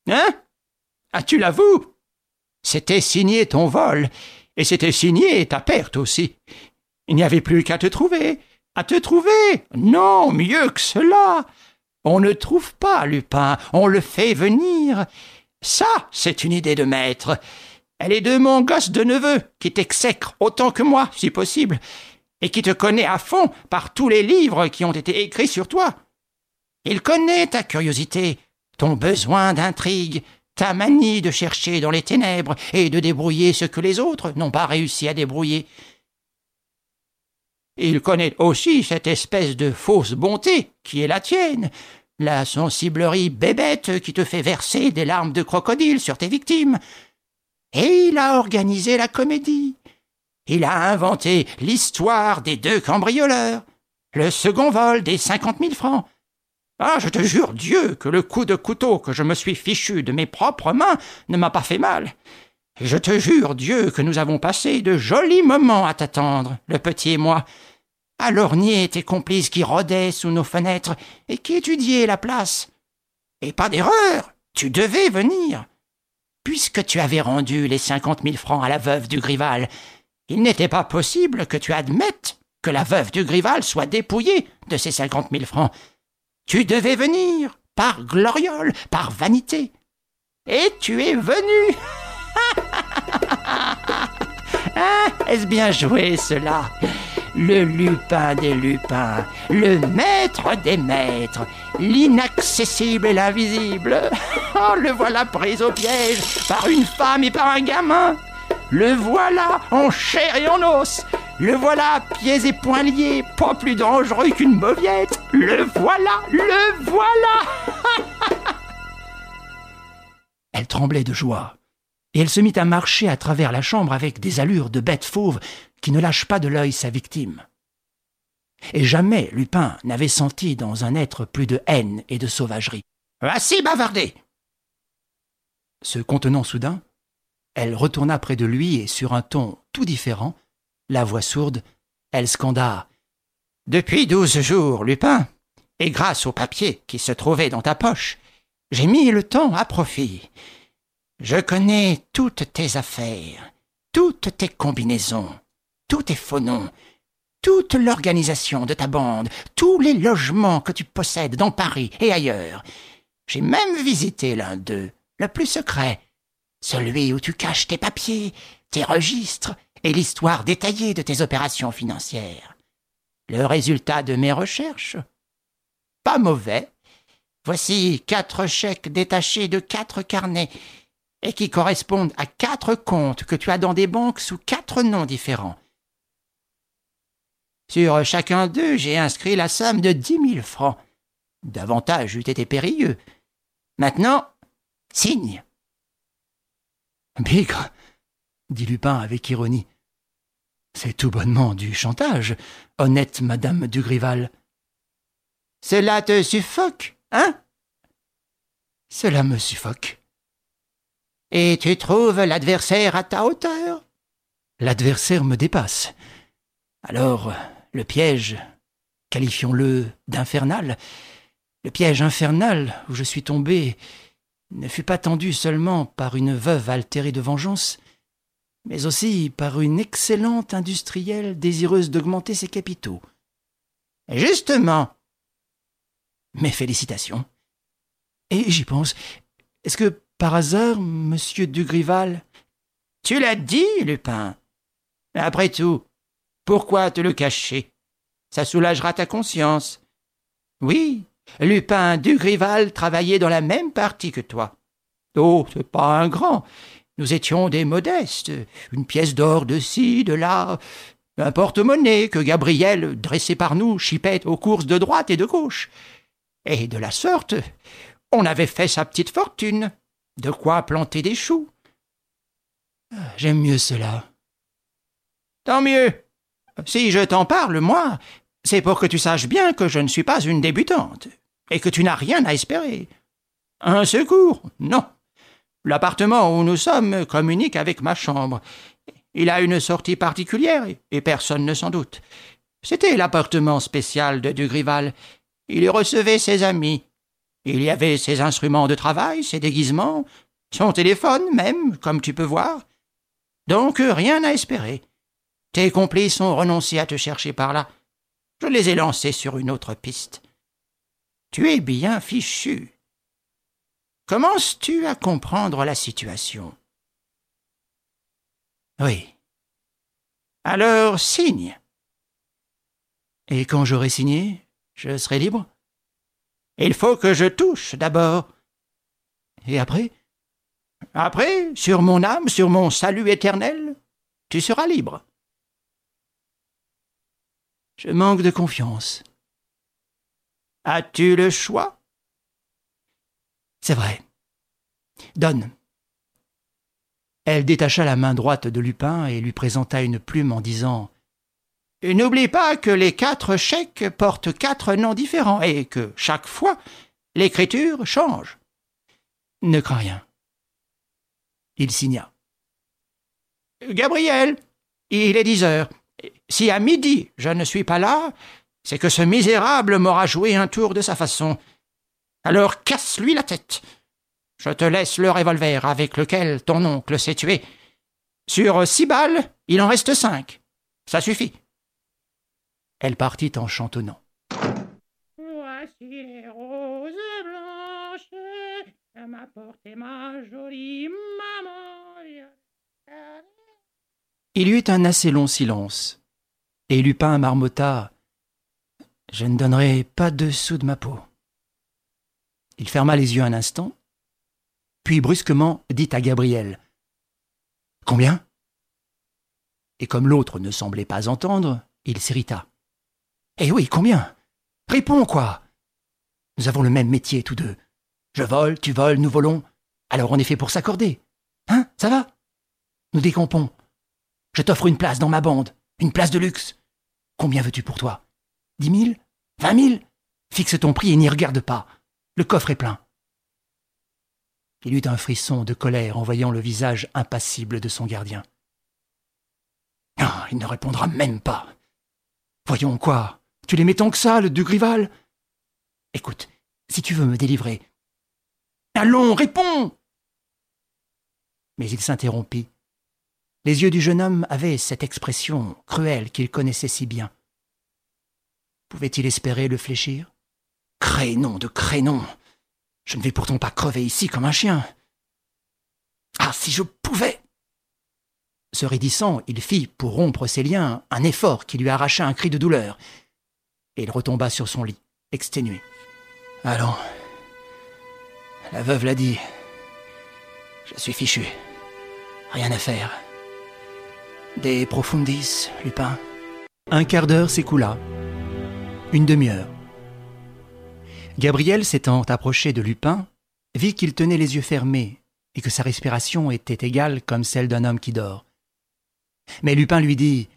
Hein? Ah, tu l'avoues? C'était signé ton vol, et c'était signé ta perte aussi. Il n'y avait plus qu'à te trouver. À te trouver? Non, mieux que cela. On ne trouve pas Lupin, on le fait venir. Ça, c'est une idée de maître. Elle est de mon gosse de neveu, qui t'exècre autant que moi, si possible, et qui te connaît à fond par tous les livres qui ont été écrits sur toi. Il connaît ta curiosité, ton besoin d'intrigue, ta manie de chercher dans les ténèbres et de débrouiller ce que les autres n'ont pas réussi à débrouiller. Il connaît aussi cette espèce de fausse bonté qui est la tienne, la sensiblerie bébête qui te fait verser des larmes de crocodile sur tes victimes. Et il a organisé la comédie. Il a inventé l'histoire des 2 cambrioleurs, le second vol des 50 000 francs. Ah, je te jure Dieu que le coup de couteau que je me suis fichu de mes propres mains ne m'a pas fait mal. Et je te jure Dieu que nous avons passé de jolis moments à t'attendre, le petit et moi, à lorgner tes complices qui rôdaient sous nos fenêtres et qui étudiaient la place. Et pas d'erreur, tu devais venir. Puisque tu avais rendu les 50 000 francs à la veuve Dugrival, il n'était pas possible que tu admettes que la veuve Dugrival soit dépouillée de ces 50 000 francs. Tu devais venir, par gloriole, par vanité. Et tu es venu. Ah, est-ce bien joué, cela? Le Lupin des Lupins, le maître des maîtres, l'inaccessible et l'invisible. Oh, le voilà pris au piège par une femme et par un gamin. Le voilà en chair et en os. Le voilà pieds et poings liés, pas plus dangereux qu'une mauviette. Le voilà. Elle tremblait de joie, et elle se mit à marcher à travers la chambre avec des allures de bête fauve qui ne lâche pas de l'œil sa victime. Et jamais Lupin n'avait senti dans un être plus de haine et de sauvagerie. « Assez bavardé !» Se contenant soudain, elle retourna près de lui et sur un ton tout différent, la voix sourde, elle scanda « Depuis 12 jours, Lupin, et grâce au papier qui se trouvait dans ta poche, j'ai mis le temps à profit. Je connais toutes tes affaires, toutes tes combinaisons, tous tes faux noms, toute l'organisation de ta bande, tous les logements que tu possèdes dans Paris et ailleurs. J'ai même visité l'un d'eux, le plus secret, celui où tu caches tes papiers, tes registres et l'histoire détaillée de tes opérations financières. Le résultat de mes recherches? Pas mauvais. Voici 4 chèques détachés de 4 carnets et qui correspondent à 4 comptes que tu as dans des banques sous 4 noms différents. Sur chacun d'eux, j'ai inscrit la somme de 10 000 francs. Davantage eût été périlleux. Maintenant, signe. Bigre, dit Lupin avec ironie. C'est tout bonnement du chantage, honnête madame Dugrival. Cela te suffoque, hein? Cela me suffoque. Et tu trouves l'adversaire à ta hauteur? L'adversaire me dépasse. Alors, le piège, qualifions-le d'infernal, le piège infernal où je suis tombé ne fut pas tendu seulement par une veuve altérée de vengeance, mais aussi par une excellente industrielle désireuse d'augmenter ses capitaux. Justement. Mes félicitations. Et j'y pense, est-ce que, par hasard, monsieur Dugrival... Tu l'as dit, Lupin. Après tout, pourquoi te le cacher? Ça soulagera ta conscience. Oui, Lupin Dugrival travaillait dans la même partie que toi. Oh, c'est pas un grand. Nous étions des modestes. Une pièce d'or de ci, de là, un porte-monnaie que Gabriel, dressé par nous, chipait aux courses de droite et de gauche. Et de la sorte, on avait fait sa petite fortune. De quoi planter des choux. J'aime mieux cela. Tant mieux. Si je t'en parle, moi, c'est pour que tu saches bien que je ne suis pas une débutante et que tu n'as rien à espérer. Un secours? Non. L'appartement où nous sommes communique avec ma chambre. Il a une sortie particulière et personne ne s'en doute. C'était l'appartement spécial de Dugrival. Il y recevait ses amis. Il y avait ses instruments de travail, ses déguisements, son téléphone même, comme tu peux voir. Donc rien à espérer. Tes complices ont renoncé à te chercher par là. Je les ai lancés sur une autre piste. Tu es bien fichu. Commences-tu à comprendre la situation? Oui. Alors signe. Et quand j'aurai signé, je serai libre? Il faut que je touche d'abord. Et après? Après, sur mon âme, sur mon salut éternel, tu seras libre. Je manque de confiance. As-tu le choix? C'est vrai. Donne. Elle détacha la main droite de Lupin et lui présenta une plume en disant « N'oublie pas que les 4 chèques portent 4 noms différents et que, chaque fois, l'écriture change. » Ne crains rien. Il signa. « Gabriel, il est 10 heures. Si à midi je ne suis pas là, c'est que ce misérable m'aura joué un tour de sa façon. Alors casse-lui la tête. Je te laisse le revolver avec lequel ton oncle s'est tué. Sur 6 balles, il en reste 5. Ça suffit. » Elle partit en chantonnant. Voici les roses blanches que m'a porté ma jolie maman. Il y eut un assez long silence, et Lupin marmotta « Je ne donnerai pas 2 sous de ma peau. » Il ferma les yeux un instant, puis brusquement dit à Gabriel « Combien ?» Et comme l'autre ne semblait pas entendre, il s'irrita. « Eh oui, combien? Réponds, quoi! Nous avons le même métier, tous deux. Je vole, tu voles, nous volons. Alors on est fait pour s'accorder. Hein, ça va? Nous décampons. Je t'offre une place dans ma bande, une place de luxe. Combien veux-tu pour toi? 10 000? 20 000? Fixe ton prix et n'y regarde pas. Le coffre est plein. » Il eut un frisson de colère en voyant le visage impassible de son gardien. « Ah, il ne répondra même pas. Voyons quoi, tu l'aimais tant que ça, le Dugrival? Écoute, si tu veux me délivrer... Allons, réponds !» Mais il s'interrompit. Les yeux du jeune homme avaient cette expression cruelle qu'il connaissait si bien. Pouvait-il espérer le fléchir? Crénom de crénom! Je ne vais pourtant pas crever ici comme un chien. Ah, si je pouvais! Se raidissant, il fit, pour rompre ses liens, un effort qui lui arracha un cri de douleur. Et il retomba sur son lit, exténué. Allons. La veuve l'a dit. Je suis fichu. Rien à faire. Des profundis, Lupin. Un quart d'heure s'écoula. Une demi-heure. Gabriel, s'étant approché de Lupin, vit qu'il tenait les yeux fermés et que sa respiration était égale comme celle d'un homme qui dort. Mais Lupin lui dit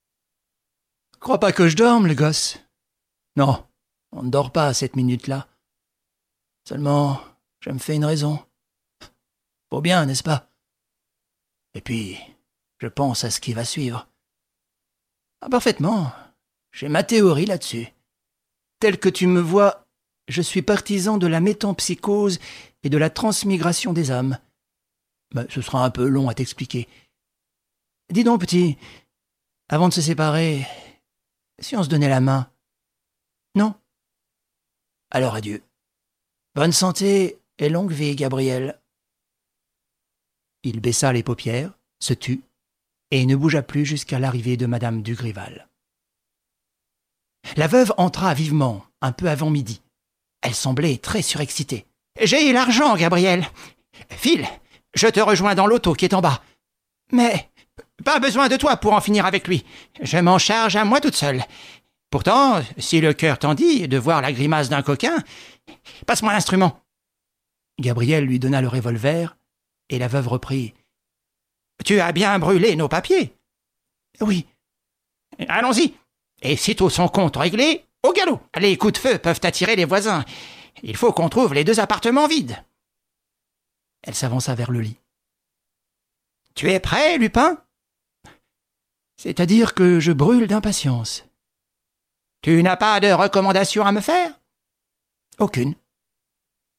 « Crois pas que je dorme, le gosse. Non, on ne dort pas à cette minute-là. Seulement, je me fais une raison. Faut bien, n'est-ce pas? Et puis, je pense à ce qui va suivre. Ah, parfaitement, j'ai ma théorie là-dessus. Tel que tu me vois, je suis partisan de la métempsychose et de la transmigration des âmes. Mais ce sera un peu long à t'expliquer. Dis donc, petit, avant de se séparer, si on se donnait la main? Non? Alors adieu. Bonne santé et longue vie, Gabriel. » Il baissa les paupières, se tut, et ne bougea plus jusqu'à l'arrivée de madame Dugrival. La veuve entra vivement, un peu avant midi. Elle semblait très surexcitée. « J'ai l'argent, Gabriel. File, je te rejoins dans l'auto qui est en bas. Mais pas besoin de toi pour en finir avec lui. Je m'en charge à moi toute seule. Pourtant, si le cœur t'en dit de voir la grimace d'un coquin, passe-moi l'instrument. » Gabriel lui donna le revolver, et la veuve reprit. « Tu as bien brûlé nos papiers. »« Oui. »« Allons-y. Et sitôt son compte réglé, au galop. Les coups de feu peuvent attirer les voisins. Il faut qu'on trouve les 2 appartements vides. » Elle s'avança vers le lit. « Tu es prêt, Lupin? » ?»« C'est-à-dire que je brûle d'impatience. »« Tu n'as pas de recommandation à me faire? » ?»« Aucune. »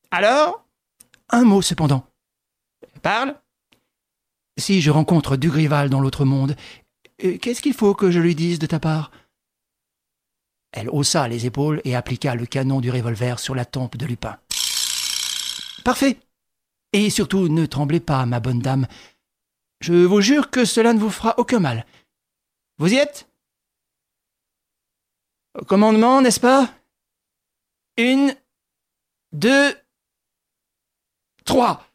Alors ? Un mot cependant. Parle. Si je rencontre Dugrival dans l'autre monde, qu'est-ce qu'il faut que je lui dise de ta part ? Elle haussa les épaules et appliqua le canon du revolver sur la tempe de Lupin. Parfait. Et surtout, ne tremblez pas, ma bonne dame. Je vous jure que cela ne vous fera aucun mal. Vous y êtes ? Au commandement, n'est-ce pas ? 1, 2, 3.